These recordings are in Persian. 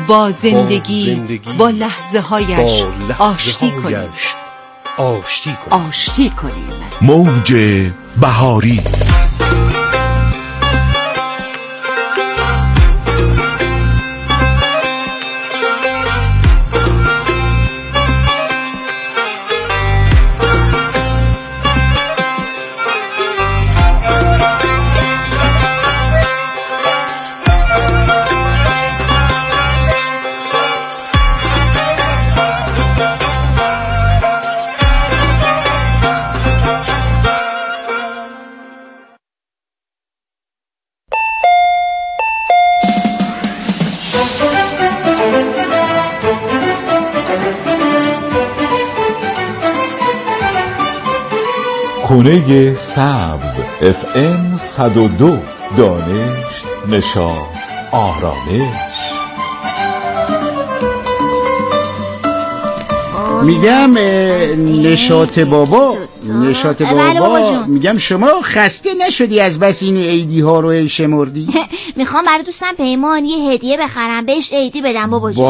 با زندگی با لحظه هایش آشتی کنیم. موج بهاری. خونه سبز FM 102. دانش، نشاط، آرامش. میگم نشاط بابا میگم شما خسته نشدی از بس این عیدی ها رو شمردی؟ میخوام برای دوستم پیمان یه هدیه بخرم بهش عیدی بدم بابا جون.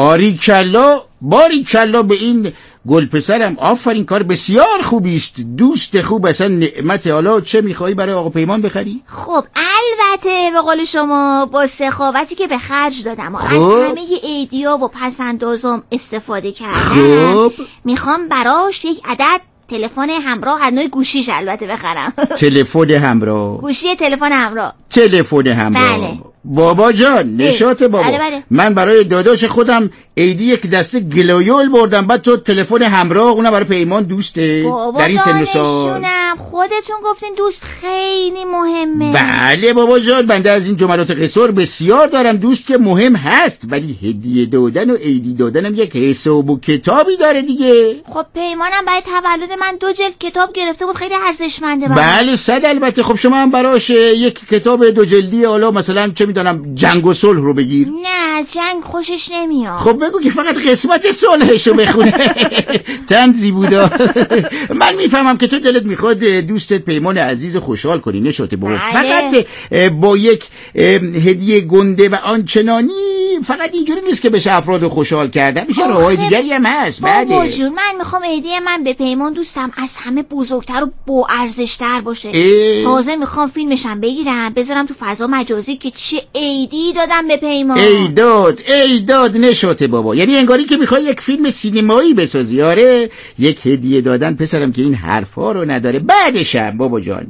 باریکلا به این گل پسرم، آفرین، کار بسیار خوبی است. دوست خوب اصلا نعمت. حالا چه میخوایی برای آقا پیمان بخری؟ خب البته به قول شما با سخاوتی که به خرج دادم و از همه ایدیا و پسندازم استفاده کردم، میخوام براش یک عدد تلفن همراه از نوع گوشیش البته بخرم. تلفن همراه؟ گوشی تلفن همراه. بله. بابا جان، نشاط بابا. بله. من برای داداش خودم عیدی یک دسته گلایول بردم، بعد تو تلفن همراه، اونم برای پیمان دوسته در این سن و سال. خودتون گفتین دوست خیلی مهمه. بله بابا جان، بنده از این جملات قصور بسیار دارم. دوست که مهم هست، ولی هدیه دادن و عیدی دادنم یک حساب و کتابی داره دیگه. خب پیمانم برای تولد من 2 جلد کتاب گرفته بود، خیلی ارزشمنده. بله صد البته. خب شما هم براش یک کتاب 2 جلدی، حالا مثلا چه میدونم جنگ و صلح رو بگیر. نه جنگ خوشش نمیاد. خب بگو که فقط قسمت صلحشو بخونه. تنزی بودا. من میفهمم که تو دلت میخواد دوستت پیمان عزیز خوشحال کنی، نشاطه بابا. فقط با یک هدیه گنده و آنچنانی فقط اینجوری نیست که بشه افراد خوشحال کردن، میشه راههای دیگری هم هست. بابا جون، من میخوام هدیه من به پیمان دوستم از همه بزرگتر و با ارزشتر باشه. تازه میخوام فیلمشم بگیرم بذارم تو فضا مجازی که چه عیدی دادم به پیمان. ایداد نشاطه بابا. یعنی انگاری که میخوای یک فیلم سینمایی بسازی. آره، یک هدیه دادن پسرم که این حرفا رو نداره. بعدشم بابا جان،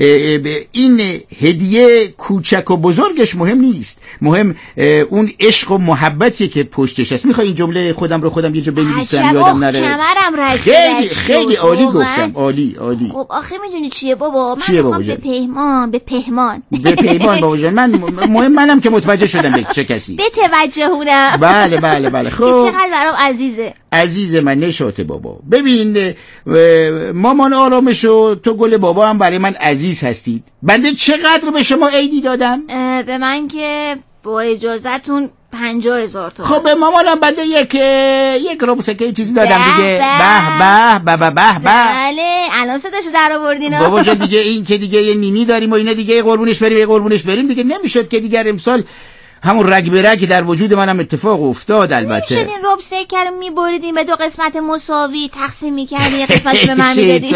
این هدیه کوچک و بزرگش مهم نیست، مهم اون عشق و محبتیه که پشتش هست. میخوای این جمله خودم رو خودم یه جا بنویسم یادم نره؟ خیلی عالی گفتم. عالی. خب آخه میدونی چیه بابا؟ من میخوام به پیمان بابا جان. مهم منم که متوجه شدم به چه کسی. بتوجهونم. بله. خب چقدر برام عزیز من نشاطه بابا. ببین مامان آرامشو، تو گل بابا هم برای من عزیز هستید. بنده چقدر به شما عیدی دادم؟ به من که با اجازتون 50,000 تومان. خب به مامانم بنده یک ربع سکه چیزی دادم دیگه. به. بله الان صداشو در آوردین بابا جان. دیگه این که دیگه یه نینی داریم و اینا دیگه قربونش بریم دیگه نمیشد که دیگر امسال همون رگ به رگ در وجود منم اتفاق افتاد. البته نمیشد این ربع سکه رو میبریدیم به 2 قسمت مساوی تقسیم میکردیم، یه قسمت به من میدادیم.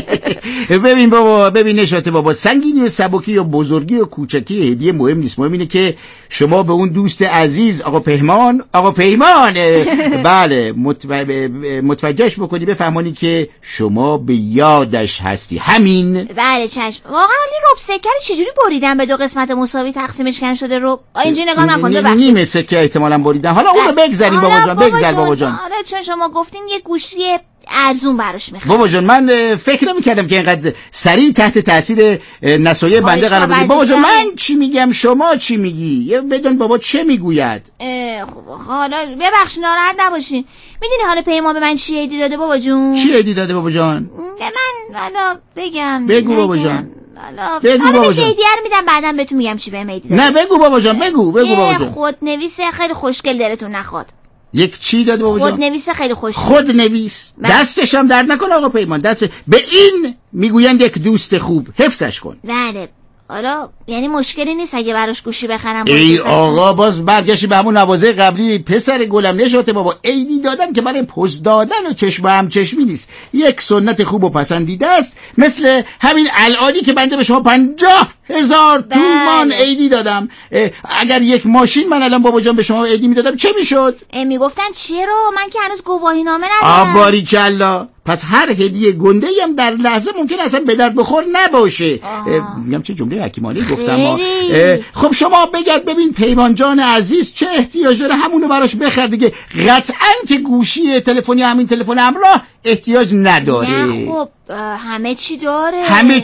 ببین نشاطه بابا، سنگینی و سبکی و بزرگی و کوچکی هدیه مهم نیست. مهم اینه که شما به اون دوست عزیز آقا پیمان بله متوجهش بکنی، بفهمانی که شما به یادش هستی. همین. بله چشم. واقعا این ربع سکه رو چجوری بریدن به 2 قسمت مساوی تقسیمش کردن شده ربع؟ اینجوری نگاه نکن، ببخشید. نیمه سکه احتمالاً بریدن. حالا اونو بگذاریم بابا جان، بگذار بابا جان. آره چون شما گفتین یه گوشی ارزون براش میخوام. بابا جان من فکر نمی‌کردم که اینقدر سریع تحت تاثیر نصایح بنده قرار بگیری. بابا جان من چی میگم شما چی میگی؟ بدون بابا چه میگوید؟ حالا ببخشید ناراحت نباشین. میدونی حالا پیمان به من چی هدیه داده بابا جون؟ چی هدیه داده بابا جان؟ به من حالا بگم. بگو بابا جان. بگو بابا جان. هدیه رو میدم بعدم بهتون میگم چی بهم هدیه داده. نه بگو بابا جان، بگو بابا جان. خودنویس خیلی خوشگل دلتون نخواد. یک چی داده بابا جان؟ خودنویس خیلی خوشگل. خودنویس. دستش هم درد نکن آقا پیمان. دست به این میگویند یک دوست خوب. حفظش کن. بله. حالا یعنی مشکلی نیست اگه براش گوشی بخرم؟ ای آقا باز برگشتی به همون نوازه قبلی. پسر گلم نشاته بابا، عیدی دادن که برای پوز دادن و چشم هم چشمی نیست، یک سنت خوب و پسندیده است، مثل همین الانی که بنده به شما 50,000 تومان عیدی دادم. اگر یک ماشین من الان بابا جان به شما عیدی میدادم چه میشد؟ میگفتن چرا؟ من که هنوز گواهی نامه ندارم. باریکلا. پس هر هدیه گنده هم در لحظه ممکن اصلا به درد بخور نباشه. میگم چه جمله حکیمانه گفتم. خب شما بگرد ببین پیمان جان عزیز چه احتیاج داره، همونو براش بخر دیگه. قطعاً که گوشی تلفنی همین تلفن همراه احتیاج نداره. نه خب همه چی داره.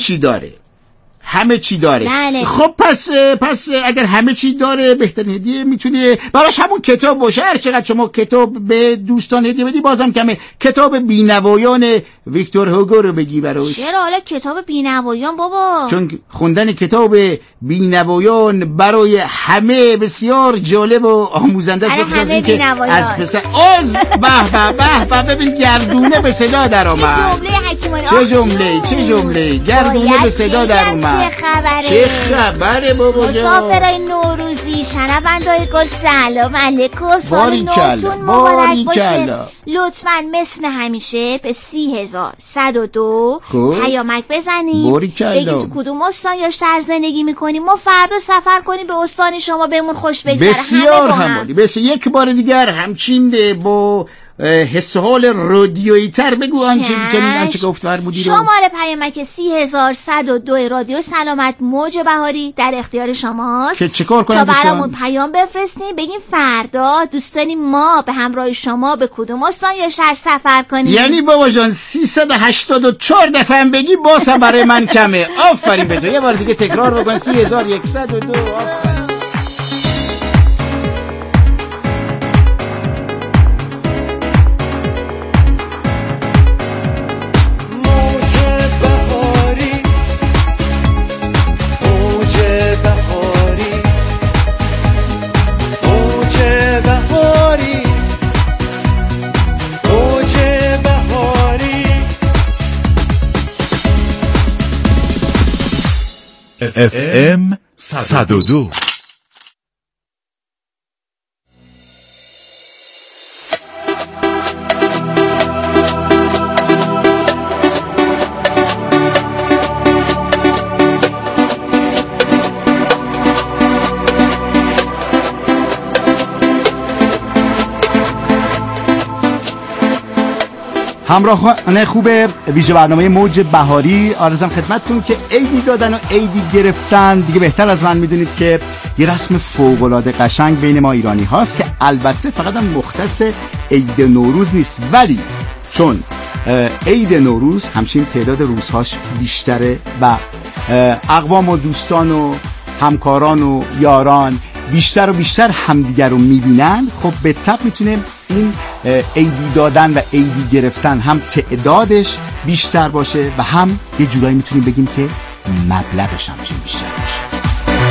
همه چی داره. بله. خب پس اگر همه چی داره بهترین هدیه میتونه براش همون کتاب باشه. هر چقدر شما کتاب به دوستان هدیه بدی بازم کمه. کتاب بینوایان ویکتور هوگو رو بگی براش. چرا حالا کتاب بینوایان بابا؟ چون خوندن کتاب بینوایان برای همه بسیار جالب و آموزنده است. بخصوص این که از پسر به ببین گردونه به صدا در اومد. چه جمله گردونه به صدا در اومد. چه خبره بابا جان؟ مسافرای نوروزی، شنوندای گل سلام علیکم، سال نوتون مبارک باشه. لطفاً مثل همیشه به 30,102 پیامک بزنید، بگید تو کدوم استان یا شهر زندگی میکنیم، ما فردا سفر کنیم به استان شما، بهمون خوش بگذره. بسیار همالی. بس یک بار دیگر همچین با حس حال رادیویی تر بگو آنچه گفت فرمودی رو. شماره پیامک 30,102 رادیو سلامت موج بهاری در اختیار شماست که چیکار کنم تا برامون پیام بفرستین، بگین فردا دوست داریم ما به همراه شما به کدوم استان یا شهر سفر کنیم. یعنی بابا جان 384 دفعه هم بگی باز هم برای من کمه. آفرین به تو. یه بار دیگه تکرار بکن. 30,102. آفرین. FM 102. همراهان خوب ویژه برنامه موج بهاری، آرزوام خدمتتون که عیدی دادن و عیدی گرفتن دیگه بهتر از من میدونید که یه رسم فوق‌العاده قشنگ بین ما ایرانی هاست که البته فقط هم مختص عید نوروز نیست، ولی چون عید نوروز همچنین تعداد روزهاش بیشتره و اقوام و دوستان و همکاران و یاران بیشتر و بیشتر همدیگر رو میبینن، خب به طب میتونه این عیدی دادن و عیدی گرفتن هم تعدادش بیشتر باشه و هم یه جورایی میتونیم بگیم که مبلغش هم چون بیشتر باشه.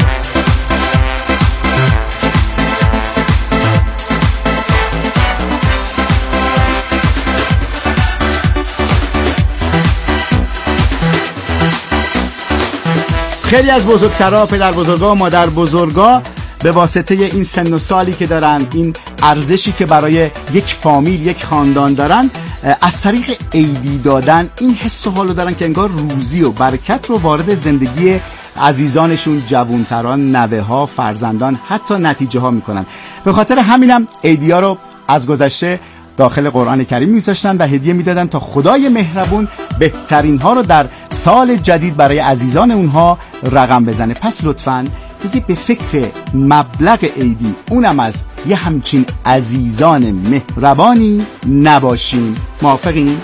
خیلی از بزرگترها، پدر بزرگا و مادر بزرگا به واسطه این سن و سالی که دارن، این ارزشی که برای یک فامیل، یک خاندان دارن، از طریق عیدی دادن این حس و حالو دارن که انگار روزی و برکت رو وارد زندگی عزیزانشون، جوانتران، نوه ها، فرزندان، حتی نتیجه ها میکنن. به خاطر همینم عیدی ها رو از گذشته داخل قرآن کریم میذاشتن و هدیه میدادن تا خدای مهربون بهترین ها رو در سال جدید برای عزیزان اونها رقم بزنه. پس لطفاً دیگه به فکر مبلغ عیدی، اونم از یه همچین عزیزان مهربانی نباشیم. موافقین؟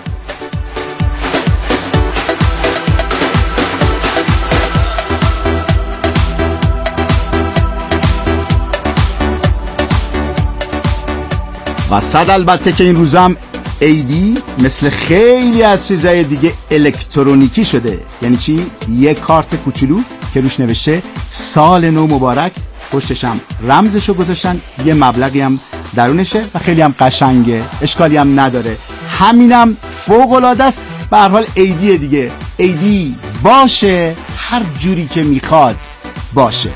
و صد البته که این روزم عیدی مثل خیلی از چیزای دیگه الکترونیکی شده. یعنی چی؟ یه کارت کوچولو که روش نوشته سال نو مبارک، پشتش هم رمزشو گذاشتن، یه مبلغی هم درونشه و خیلی هم قشنگه، اشکالی هم نداره، همینم فوق العاده است. به هر حال عیدیه دیگه، عیدی باشه هر جوری که میخواد. باشه.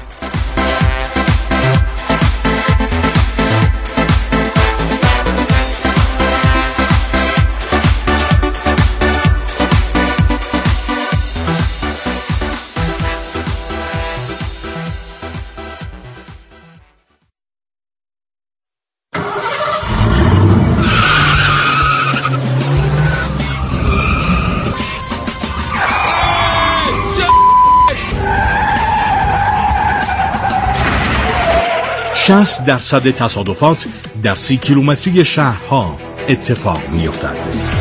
شصت درصد تصادفات در 30 کیلومتری شهرها اتفاق می‌افتد.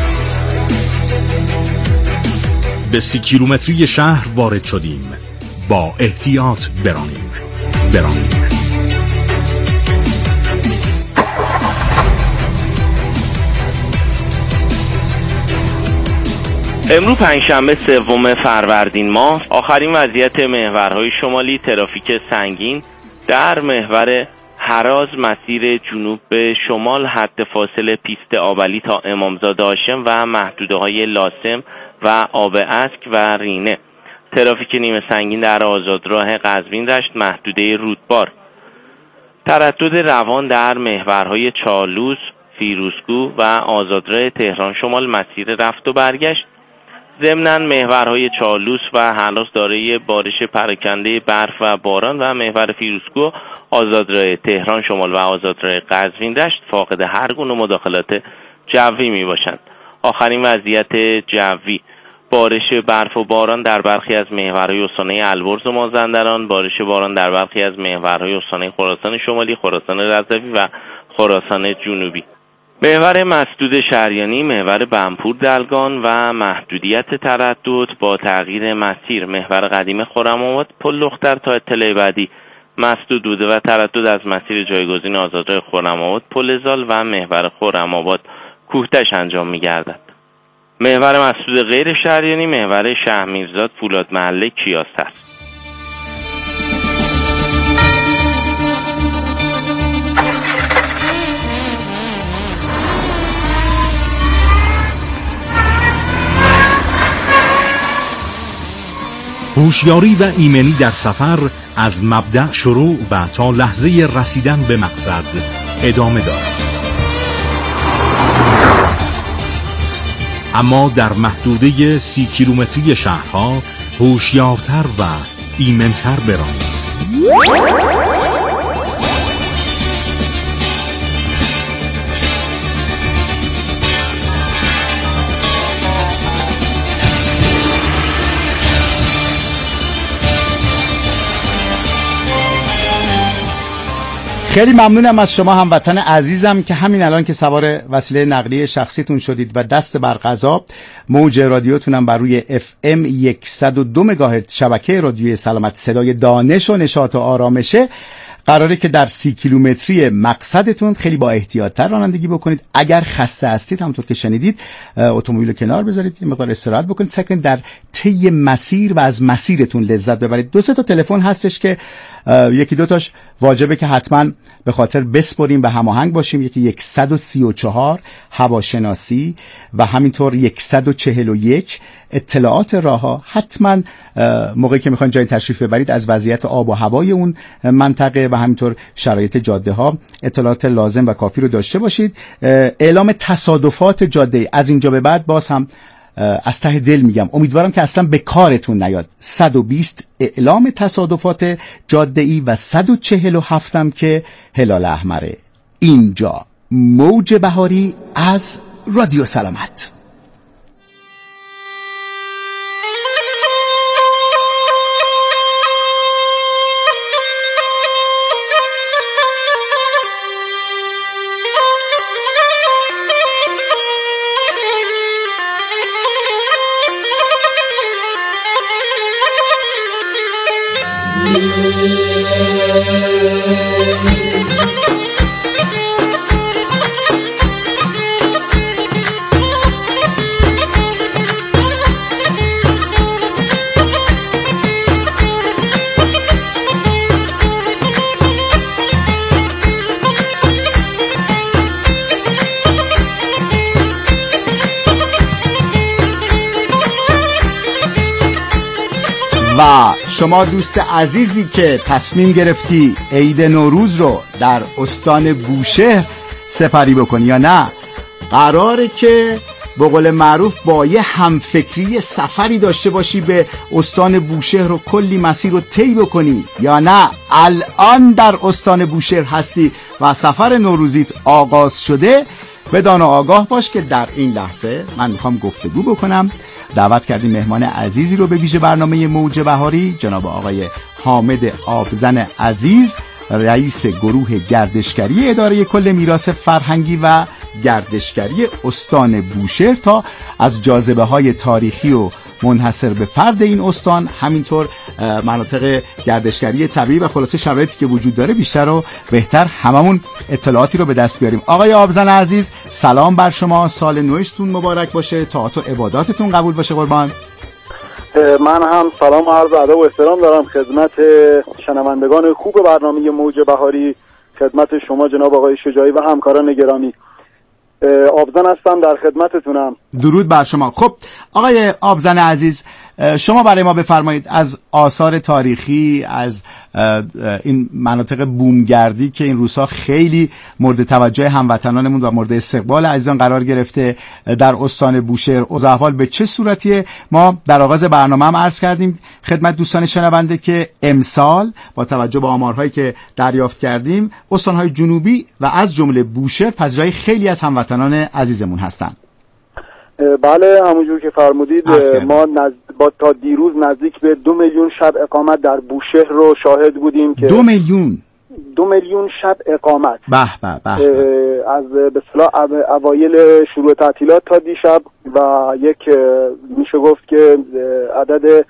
به 30 کیلومتری شهر وارد شدیم. با احتیاط برانیم. امروز پنجشنبه 3 فروردین ماه، آخرین وضعیت محورهای شمالی ترافیک سنگین در محور هراز مسیر جنوب به شمال، حد فاصل پیست آبلی تا امامزاده هاشم و محدوده‌های لاسم و آب اسک و رینه. ترافیک نیمه سنگین در آزادراه قزوین رشت، محدوده رودبار. تردد روان در محورهای چالوس، فیروزکوه و آزادراه تهران شمال مسیر رفت و برگشت. ضمناً محورهای چالوس و هراز دارای بارش پراکنده برف و باران و محور فیروزکوه، آزادراه تهران شمال و آزادراه قزوین دشت فاقد هر گونه مداخلات جوی می باشند. آخرین وضعیت جوی: بارش برف و باران در برخی از محورهای استانه البرز و مازندران، بارش باران در برخی از محورهای استانه خراسان شمالی، خراسان رضوی و خراسان جنوبی. محور مسدود شریانی، محور بنپور دلگان و محدودیت تردد با تغییر مسیر. محور قدیم خرم‌آباد پل لختر تا اطلاع بعدی مسدود بوده و تردد از مسیر جایگزین آزادراه خرم‌آباد پل زال و محور خرم‌آباد کوهتش انجام می‌گردد. محور مسدود غیر شریانی، محور شهرمیرزاد فولاد محله کیاس است. هوشیاری و ایمنی در سفر از مبدأ شروع و تا لحظه رسیدن به مقصد ادامه دارد. اما در محدوده 30 کیلومتری شهرها هوشیارتر و ایمن‌تر برانید. خیلی ممنونم از شما هموطن عزیزم که همین الان که سوار وسیله نقلیه شخصیتون شدید و دست بر قضا، موج رادیوتونم بر روی FM 102 مگاهرتز شبکه رادیوی سلامت صدای دانش و نشاط و آرامشه، قراره که در 30 کیلومتری مقصدتون خیلی با احتیاط‌تر رانندگی بکنید. اگر خسته هستید، همونطور که شنیدید، اتومبیل رو کنار بذارید، یه مقدار استراحت بکنید، سعی کنید در طی مسیر و از مسیرتون لذت ببرید. 2-3 تا تلفن هستش که یکی دو تاش واجبه که حتما به خاطر بسپریم و هماهنگ باشیم. یکی 134 هواشناسی و همینطور 141 اطلاعات راهها. حتما موقعی که میخواین جای تشریف ببرید از وضعیت آب و هوای اون منطقه و همینطور شرایط جاده ها اطلاعات لازم و کافی رو داشته باشید. اعلام تصادفات جاده از اینجا به بعد باز هم از ته دل میگم، امیدوارم که اصلا به کارتون نیاد. 120 اعلام تصادفات جاده‌ای و 147 هم که هلال احمره. اینجا موج بهاری از رادیو سلامت. و شما دوست عزیزی که تصمیم گرفتی عید نوروز رو در استان بوشهر سپری بکنی یا نه، قراره که به قول معروف با یه همفکری سفری داشته باشی به استان بوشهر و کلی مسیر رو طی بکنی، یا نه الان در استان بوشهر هستی و سفر نوروزیت آغاز شده، بدان و آگاه باش که در این لحظه من میخوام گفتگو بکنم. دعوت کردیم مهمان عزیزی رو به ویژه برنامه موج بهاری، جناب آقای حامد آبزن عزیز، رئیس گروه گردشگری اداره کل میراث فرهنگی و گردشگری استان بوشهر، تا از جاذبه‌های تاریخی و منحصر به فرد این استان، همینطور مناطق گردشگری طبیعی و خلاصه شرایطی که وجود داره بیشتر و بهتر هممون اطلاعاتی رو به دست بیاریم. آقای آبزن عزیز، سلام بر شما، سال نوشتون مبارک باشه، طاعت و عباداتتون قبول باشه قربان. من هم سلام و عرض ادب و احترام دارم خدمت شنوندگان خوب برنامه موج بهاری، خدمت شما جناب آقای شجاعی و همکاران گرامی. آبزن هستم، در خدمتتونم. درود بر شما. خب آقای آبزن عزیز، شما برای ما بفرمایید از آثار تاریخی، از این مناطق بومگردی که این روزها خیلی مورد توجه هموطنانمون و مورد استقبال عزیزان قرار گرفته در استان بوشهر، اوضاع احوال به چه صورتیه؟ ما در آغاز برنامه هم عرض کردیم خدمت دوستان شنونده که امسال با توجه به آمارهایی که دریافت کردیم، استانهای جنوبی و از جمله بوشهر پذیرای خیلی از هموطنان عزیزمون هستن. بله، همونجور که فرمودید ما با تا دیروز نزدیک به 2 میلیون شب اقامت در بوشهر رو شاهد بودیم که 2 میلیون 2 میلیون شب اقامت. به به به. از به اصطلاح اوایل شروع تعطیلات تا دیشب، و یک میشه گفت که عدد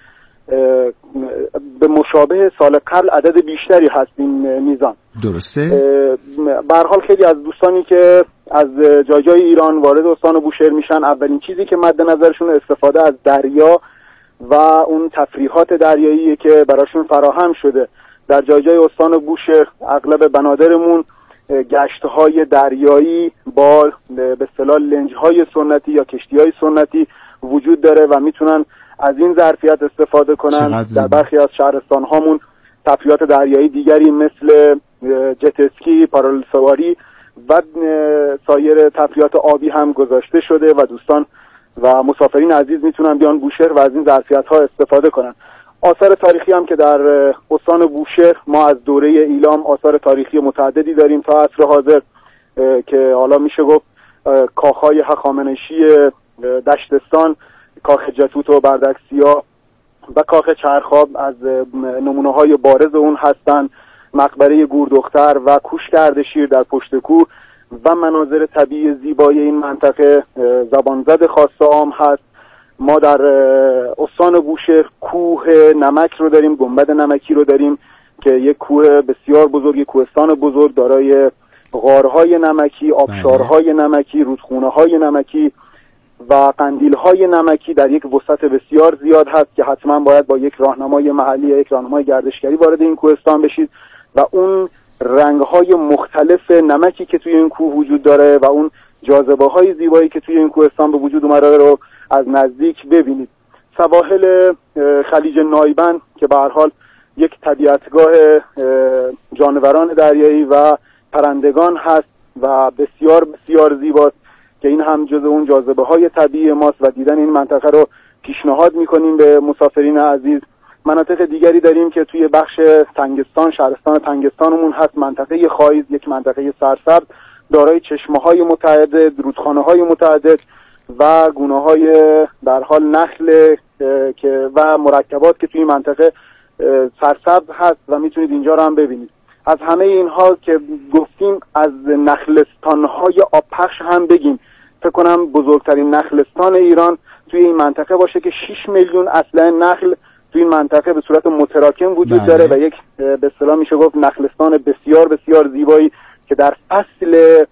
به مشابه سال قبل عدد بیشتری هست این میزان. درسته. به هر حال خیلی از دوستانی که از جای ایران وارد استان بوشهر میشن، اولین چیزی که مد نظرشون استفاده از دریا و اون تفریحات دریایی که براشون فراهم شده. در جای استان بوشهر اغلب بنادرمون گشت‌های دریایی با به اصطلاح لنج‌های سنتی یا کشتی‌های سنتی وجود داره و میتونن از این ظرفیت استفاده کنن. در برخی از شهرستان‌هامون تفریحات دریایی دیگری مثل جت اسکی، پارالل سواری و سایر تفریحات آبی هم گذاشته شده و دوستان و مسافرین عزیز میتونن بیان بوشهر و از این ظرفیت‌ها استفاده کنن. آثار تاریخی هم که در استان بوشهر ما از دوره ایلام آثار تاریخی متعددی داریم تا عصر حاضر، که حالا میشه گفت کاخهای هخامنشی دشتستان، کاخ جتوت و بردکسیا و کاخ چرخاب از نمونه‌های بارز اون هستن. مقبره گوردختر و کوشک اردشیر در پشت کوه و مناظر طبیعی زیبای این منطقه زبانزد خاص عام هست. ما در استان بوشهر کوه نمک رو داریم، گنبد نمکی رو داریم که یک کوه بسیار بزرگ، یک کوهستان بزرگ دارای غارهای نمکی، آبشارهای نمکی، رودخونه‌های نمکی و قندیل‌های نمکی در یک وسعت بسیار زیاد هست که حتما باید با یک راهنمای محلی یا یک راهنمای گردشگری وارد این کوهستان بشید و اون رنگ‌های مختلف نمکی که توی این کوه وجود داره و اون جاذبه‌های زیبایی که توی این کوهستان به وجود اومده رو از نزدیک ببینید. سواحل خلیج نایبند که به هر حال یک طبیعتگاه جانوران دریایی و پرندگان هست و بسیار بسیار زیباست که این هم جزء اون جاذبه‌های طبیعی ماست و دیدن این منطقه رو پیشنهاد می‌کنیم به مسافرین عزیز. مناطق دیگری داریم که توی بخش تنگستان، شهرستان تنگستانمون هست، منطقه خایز، یک منطقه سرسبز دارای چشمه‌های متعدد، رودخانه‌های متعدد و گونه‌های در حال نخل که و مرکبات که توی منطقه سرسبز هست و میتونید اینجا رو هم ببینید. از همه اینها که گفتیم از نخلستان‌های آبپخش هم بگیم. فکر کنم بزرگترین نخلستان ایران توی این منطقه باشه که 6 میلیون اصله نخل توی این منطقه به صورت متراکم وجود داره و یک به اصطلاح میشه گفت نخلستان بسیار بسیار زیبایی که در فصل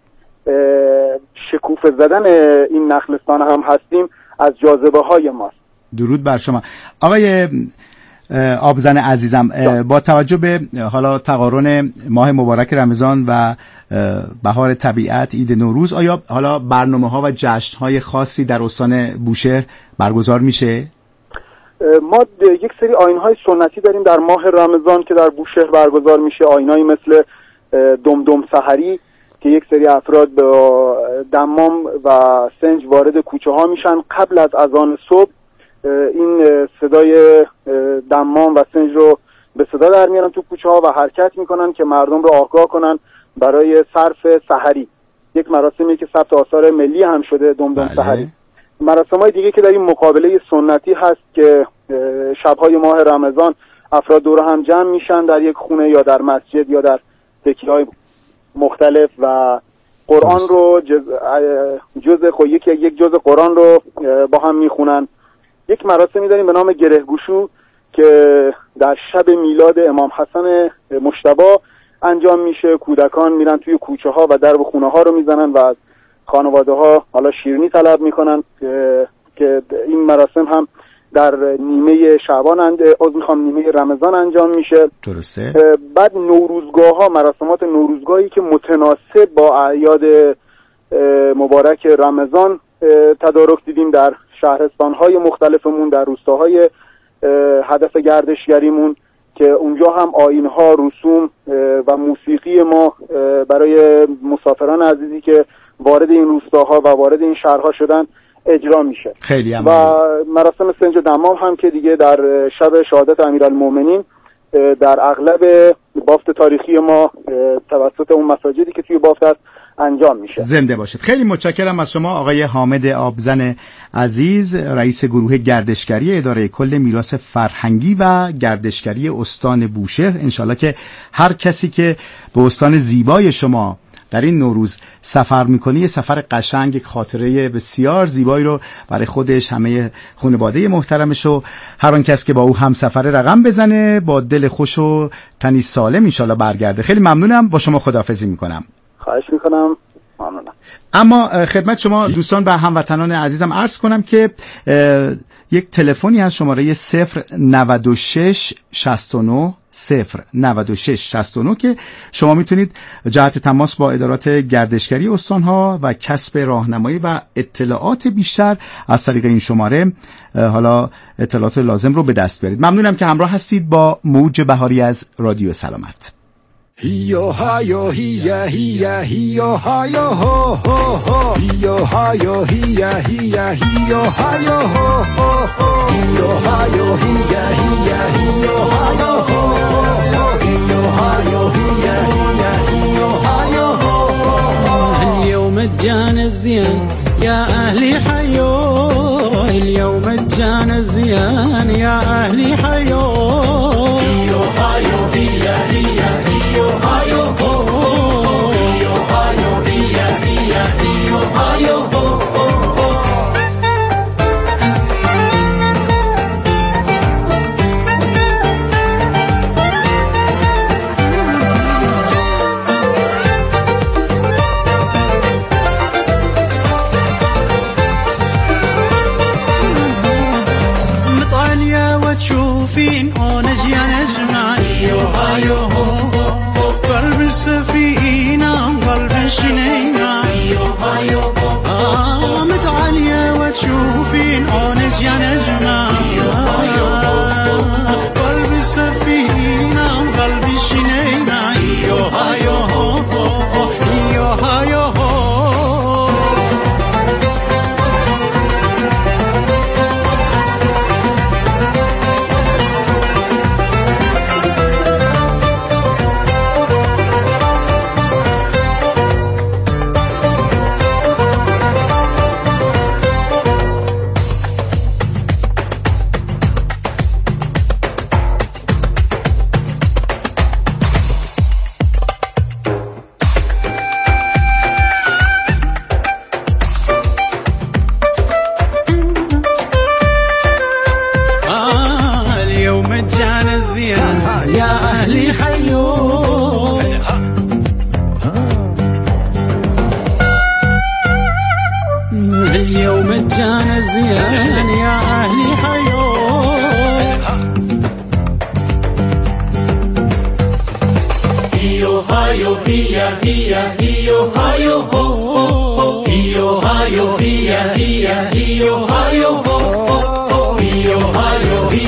شکوفه زدن این نخلستان هم هستیم از جاذبه های ماست. درود بر شما آقای آبزن عزیزم. با توجه به حالا تقارن ماه مبارک رمضان و بهار طبیعت، عید نوروز، آیا حالا برنامه ها و جشن های خاصی در استان بوشهر برگزار میشه؟ ما یک سری آیین‌های سنتی داریم در ماه رمضان که در بوشهر برگزار میشه. آیین‌هایی مثل دمدم سحری که یک سری افراد با دمام و سنج وارد کوچه ها میشن قبل از اذان صبح. این صدای دمام و سنج رو به صدا در میارن تو کوچه ها و حرکت میکنن که مردم رو آگاه کنن برای صرف سحری. یک مراسمی که ثبت آثار ملی هم شده، دمدم سحری. مراسم‌های دیگه که داریم مقابله سنتی هست که شب‌های ماه رمضان افراد دور هم جمع میشن در یک خونه یا در مسجد یا در تکیه‌های مختلف و قرآن رو یک جزء قرآن رو با هم میخونن. یک مراسمی داریم به نام گرهگوشو که در شب میلاد امام حسن مجتبی انجام میشه. کودکان میرن توی کوچه ها و درب خونه ها رو میزنن و از خانواده ها حالا شیرینی طلب میکنن که این مراسم هم در نیمه نیمه رمضان انجام میشه. درسته. بعد نوروزگاه ها، مراسمات نوروزگاهی که متناسب با اعیاد مبارک رمضان تدارک دیدیم در شهرستان های مختلفمون، در روستاهای هدف گردشگریمون که اونجا هم آیین ها، رسوم و موسیقی ما برای مسافران عزیزی که وارد این روستاها و وارد این شهرها شدن اجرا میشه. خیلی و مراسم سنج دمام هم که دیگه در شب شهادت امیرالمومنین در اغلب بافت تاریخی ما توسط اون مساجدی که توی بافت هست انجام میشه. زنده باشید. خیلی متشکرم از شما آقای حامد آبزن عزیز، رئیس گروه گردشگری اداره کل میراث فرهنگی و گردشگری استان بوشهر. انشالله که هر کسی که به استان زیبای شما در این نوروز سفر میکنه، یه سفر قشنگ، یک خاطره بسیار زیبایی رو برای خودش، همه خانواده محترمش و هر آن کس که با او هم سفر رقم بزنه با دل خوش و تنی سالم انشالله برگرده. خیلی ممنونم، با شما خداحافظی میکنم. خواهش میکنم. ممنونم. اما خدمت شما دوستان و هموطنان عزیزم عرض کنم که یک تلفنی از شماره 096 69 096 69 که شما میتونید جهت تماس با ادارات گردشگری استانها و کسب راهنمایی و اطلاعات بیشتر از طریق این شماره حالا اطلاعات لازم رو به دست بیارید. ممنونم که همراه هستید با موج بهاری از رادیو سلامت. هیو هایو هیا هیا هیو هایو هو هو هو هیو هایو هیا هیا هیو هایو هو هو هو هیو هایو هیا هیا هیو هایو هو هو هیو هایو هیا هیا هیو هایو هو. اليوم الجان الزين يا أهلي حيو، اليوم الجان الزين يا أهلي حيو. هيو هايو هيا هيا هيو هايو هو هيو هايو هيا هيا هيو هايو هو. تشوفين ونجي نجمع هيو هايو هو قلب السفينة قلب الشنينة هيو هايو هو متعالية وتشوفين ونجي نجمع هيو هايو هو قلب السفينة قلب الشنينة هيو هايو هو هيو هايو هو. Hio,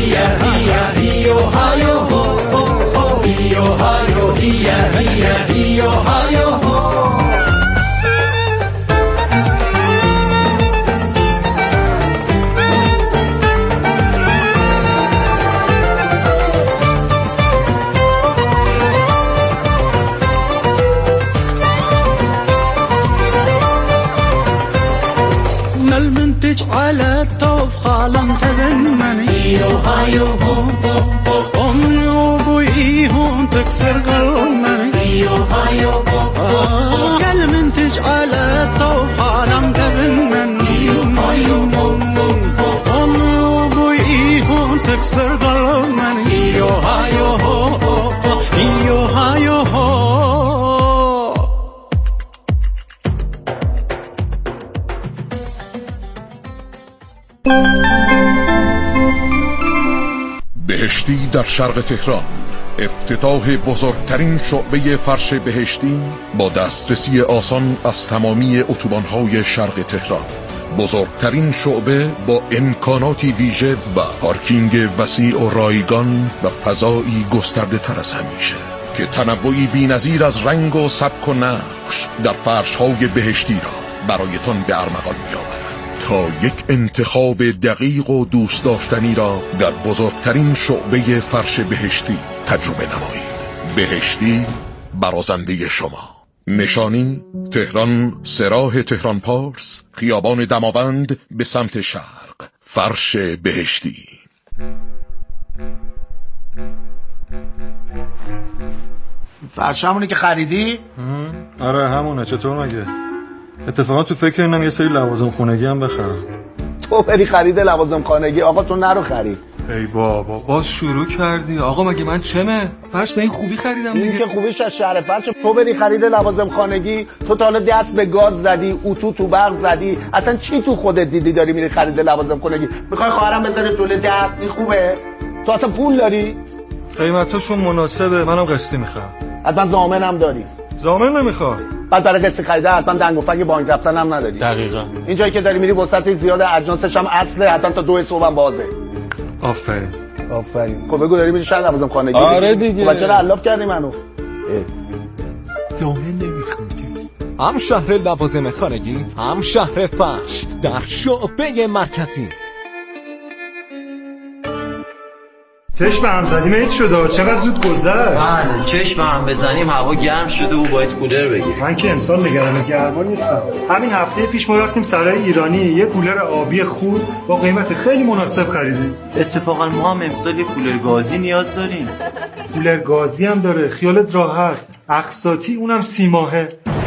تجعل الطوف خالم تبنني هايو أمي وأبوي هون تكسر قلبي هايو قل من تجعل الطوف خالم تبنني هايو أمي وأبوي هون تكسر قلبي هايو هايو بهشتی در شرق تهران، افتتاح بزرگترین شعبه فرش بهشتی با دسترسی آسان از تمامی اتوبان‌های شرق تهران. بزرگترین شعبه با امکاناتی ویژه و پارکینگ وسیع و رایگان و فضایی گسترده تر از همیشه که تنوعی بی‌نظیر از رنگ و سبک و نقش در فرش‌های بهشتی را برایتان به ارمغان می‌آورد تا یک انتخاب دقیق و دوست داشتنی را در بزرگترین شعبه فرش بهشتی تجربه نمایید. بهشتی برازنده شما. نشانی تهران، سراح تهران پارس، خیابان دماوند به سمت شرق. فرش بهشتی. فرش همونه که خریدی؟ آره همونه. چطور مگه؟ اتفاقا تو فکر اینم یه سری لوازم خونگی هم بخرم. تو بری خرید لوازم خانگی؟ آقا تو نرو خرید. ای بابا باز شروع کردی. آقا مگه من چمه؟ فرش به این خوبی خریدم دیگه. این که خوبیش از شهر فرش. تو بری خرید لوازم خانگی، تو تا حالا دست به گاز زدی، اتو تو برق زدی، اصلا چی تو خودت دیدی داری میری خرید لوازم خانگی؟ میخوای خواهرم بذاره جلوی در؟ این خوبه؟ تو اصلا پول داری؟ قیمتاشون مناسبه، منم قسطی میخوام. حتما ضامنم داری؟ ضامن نمیخوام. بعد برای قسط خریده حتما دنگ و فنگ بانک رفتن هم نداری. دقیقاً. این جایی که داری میری وسعت زیاد، اجناسش هم اصله، حتما تا 2 صبح هم بازه. آفرین. خب بگو داری میری شهر لوازم خانگی؟ آره دیگه. خب چرا علاف کردی منو؟ ضامن نمیخوادی. هم شهر لوازم خانگی، هم شهر فرش در شعبه مرکزی. چشم هم زدیم عید شده. چقدر زود گذشت. بله چشم هم بزنیم هوا گرم شده و باید کولر بگیریم. من که امسال نگران گرما نیستم. همین هفته پیش ما رفتیم سرای ایرانی یه کولر آبی خوب با قیمت خیلی مناسب خریدیم. اتفاقا ما هم امسال یه کولر گازی نیاز داریم. کولر گازی هم داره، خیالت راحت. اقساطی اونم 30 ماهه.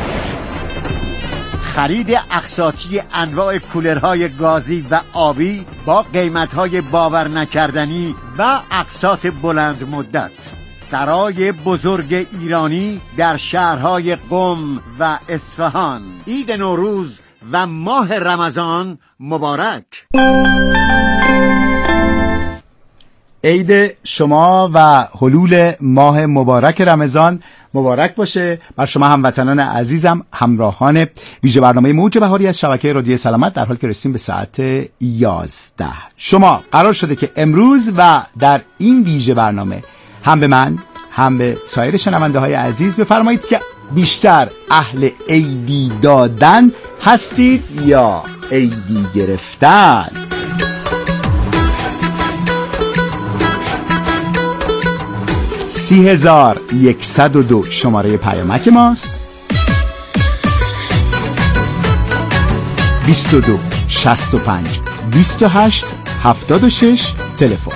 خرید اقساطی انواع کولرهای گازی و آبی با قیمت‌های باور نکردنی و اقساط بلند مدت. سرای بزرگ ایرانی در شهرهای قم و اصفهان. عید نوروز و ماه رمضان مبارک. عید شما و حلول ماه مبارک رمضان مبارک باشه بر شما هموطنان عزیزم، همراهان ویژه برنامه موج بهاری از شبکه رادیو سلامت. در حال که رسیدیم به ساعت 11 شما قرار شده که امروز و در این ویژه برنامه هم به من هم به سایر شنونده های عزیز بفرمایید که بیشتر اهل عیدی دادن هستید یا عیدی گرفتن. 30,102 شماره پیامک ماست. 22 65 28 76 تلفن.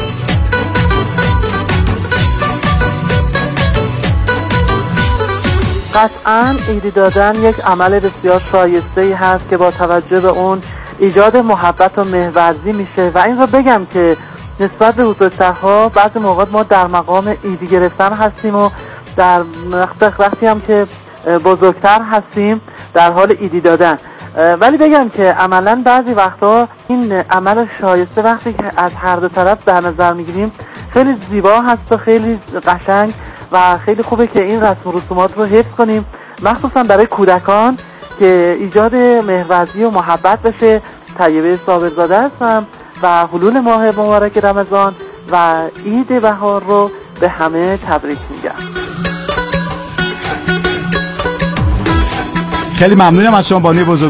قطعاً عیدی دادن یک عمل بسیار شایسته‌ای هست که با توجه به اون ایجاد محبت و مهرورزی میشه و این رو بگم که نسبت به بزرگترها بعضی موقع ما در مقام عیدی گرفتن هستیم و در وقتی هم که بزرگتر هستیم در حال عیدی دادن، ولی بگم که عملاً بعضی وقتا این عمل شایسته وقتی که از هر دو طرف در نظر میگیریم خیلی زیبا هست و خیلی قشنگ و خیلی خوبه که این رسم و رسومات رو حفظ کنیم، مخصوصا برای کودکان که ایجاد مهرورزی و محبت بشه. طیبه صابرزاده هستم و حلول ماه مبارک رمضان و عید بهار رو به همه تبریک میگم. خیلی ممنونم از شما بانوی بزرگ